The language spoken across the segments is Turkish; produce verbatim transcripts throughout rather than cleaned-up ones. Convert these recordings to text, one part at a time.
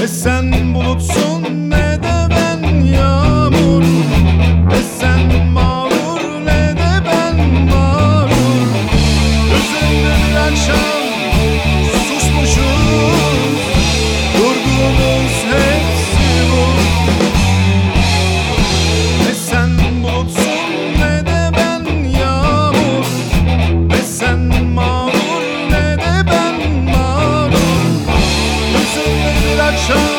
sen bulutsun ne de ben yağmur, ne sen mağrur ne de ben mağrur. Gözümde bir akşam susmuşuz, durgunuz hepsi bu. Ne sen bulutsun ne de ben yağmur, ne sen mağrur ne de ben mağrur. Gözümde bir akşam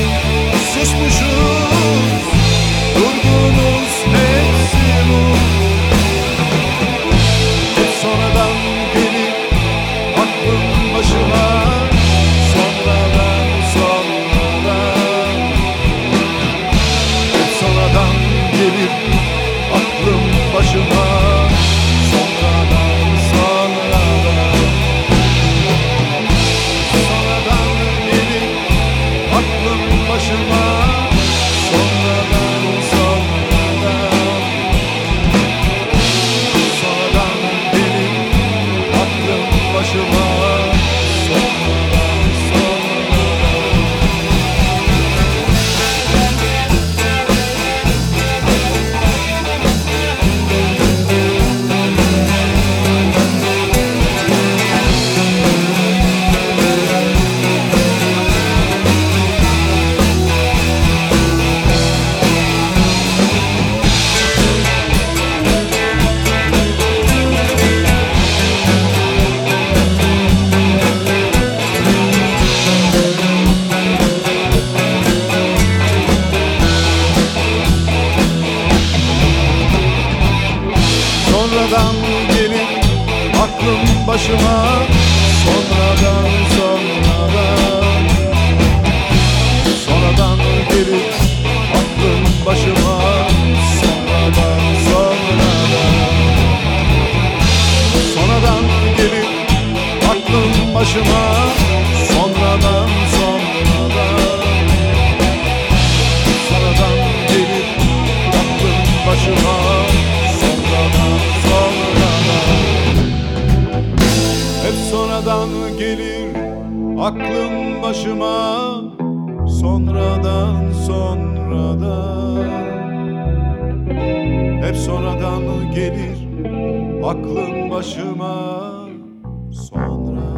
susmuşuz, durgunuz hepsi bu. Hep sonradan gelir aklım başıma, sonradan sonradan. Hep sonradan gelir aklım başıma, sonradan sonradan. Sonradan gelir aklım başıma, sonradan sonradan. Sonradan gelir aklım başıma, sonradan sonradan. Sonradan gelir aklım başıma, sonradan sonradan. Sonradan gelir aklım başıma, sonradan sonradan. Sonradan gelir aklım başıma, sonradan sonradan. Sonradan gelir aklım başıma, sonradan sonradan. Hep sonradan gelir aklım başıma, sonradan sonradan. Hep sonradan gelir aklım başıma, sonra